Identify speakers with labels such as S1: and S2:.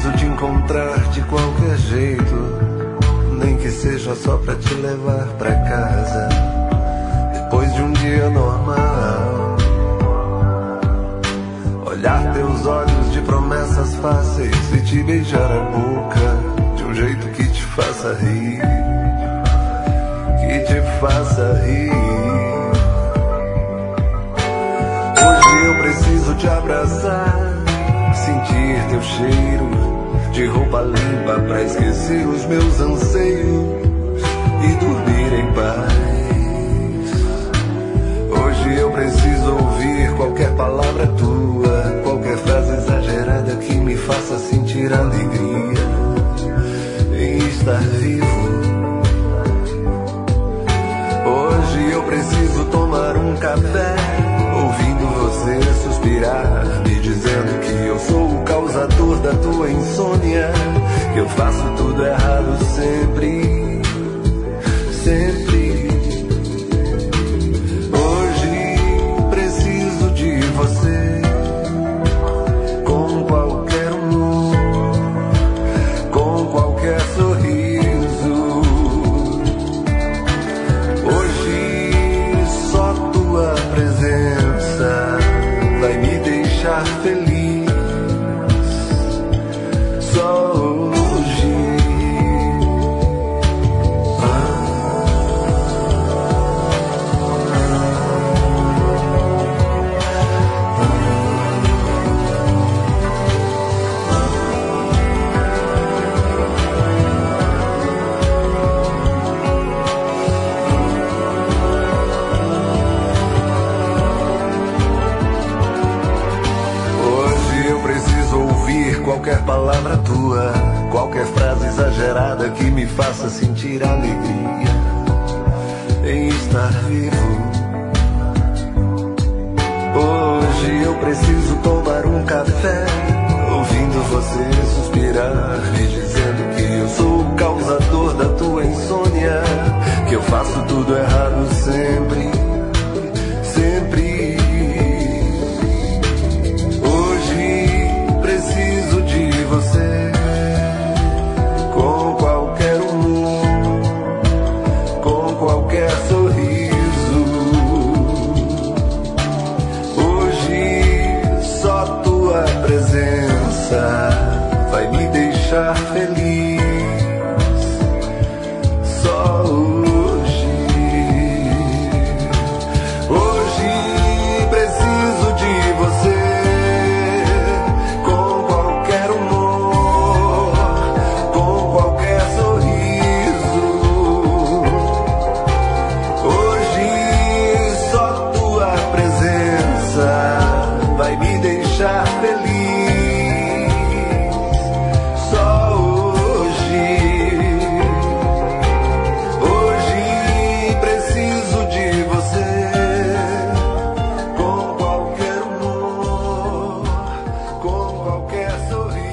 S1: preciso te encontrar de qualquer jeito, nem que seja só pra te levar pra casa, depois de um dia normal. Olhar teus olhos de promessas fáceis e te beijar a boca de um jeito que te faça rir, que te faça rir. Hoje eu preciso te abraçar, sentir teu cheiro de roupa limpa pra esquecer os meus anseios e dormir em paz. Hoje eu preciso ouvir qualquer palavra tua, qualquer frase exagerada que me faça sentir alegria em estar vivo. Hoje eu preciso tomar um café, ouvindo você suspirar, me dizendo que eu sou o causador da tua insônia, que eu faço tudo errado sempre, sempre. Hoje preciso de você, com qualquer humor, com qualquer sorriso. Hoje só tua presença vai me deixar feliz. Só hoje. Hoje eu preciso ouvir qualquer palavra tua, qualquer frase exagerada que me faça sentir alegria em estar vivo. Hoje eu preciso tomar um café, ouvindo você suspirar, me dizendo que eu sou o causador da tua insônia, que eu faço tudo errado sempre, sempre. Hoje preciso de você, com qualquer humor, com qualquer sorriso. Hoje só tua presença vai me deixar feliz. Só hoje. Hoje preciso de você, com qualquer humor, com qualquer sorriso. Hoje só tua presença vai me deixar feliz. Só hoje. Hoje preciso de você, com qualquer humor, com qualquer sorriso.